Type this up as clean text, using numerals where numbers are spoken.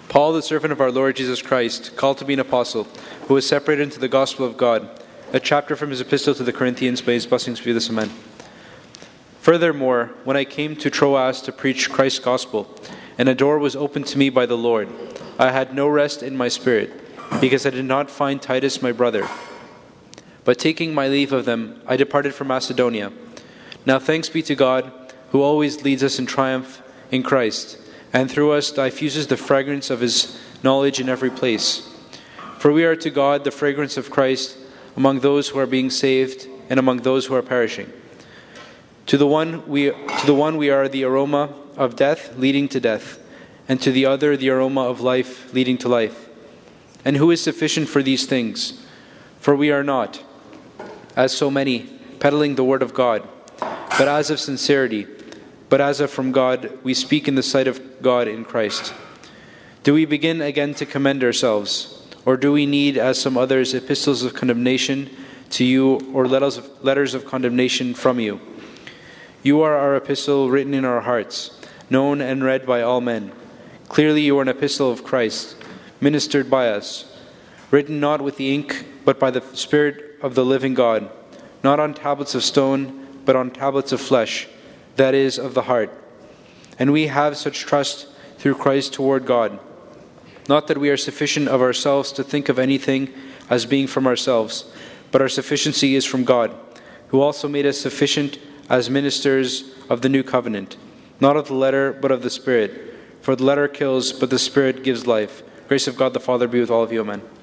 Paul, the servant of our Lord Jesus Christ, called to be an apostle, who was separated into the gospel of God, a chapter from his epistle to the Corinthians, by his blessings be this, amen. Furthermore, when I came to Troas to preach Christ's gospel, and a door was opened to me by the Lord, I had no rest in my spirit, because I did not find Titus my brother. But taking my leave of them, I departed for Macedonia. Now thanks be to God, who always leads us in triumph in Christ, and through us diffuses the fragrance of his knowledge in every place. For we are to God the fragrance of Christ among those who are being saved and among those who are perishing. To the one we are the aroma of death leading to death, and to the other the aroma of life leading to life. And who is sufficient for these things? For we are not, as so many, peddling the word of God, but as of sincerity, but as of from God, we speak in the sight of God in Christ. Do we begin again to commend ourselves? Or do we need, as some others, epistles of condemnation to you, or letters of condemnation from you? You are our epistle written in our hearts, known and read by all men. Clearly you are an epistle of Christ, ministered by us, written not with the ink, but by the Spirit of the living God, not on tablets of stone, but on tablets of flesh, that is, of the heart. And we have such trust through Christ toward God. Not that we are sufficient of ourselves to think of anything as being from ourselves, but our sufficiency is from God, who also made us sufficient as ministers of the new covenant, not of the letter, but of the Spirit. For the letter kills, but the Spirit gives life. Grace of God the Father be with all of you. Amen.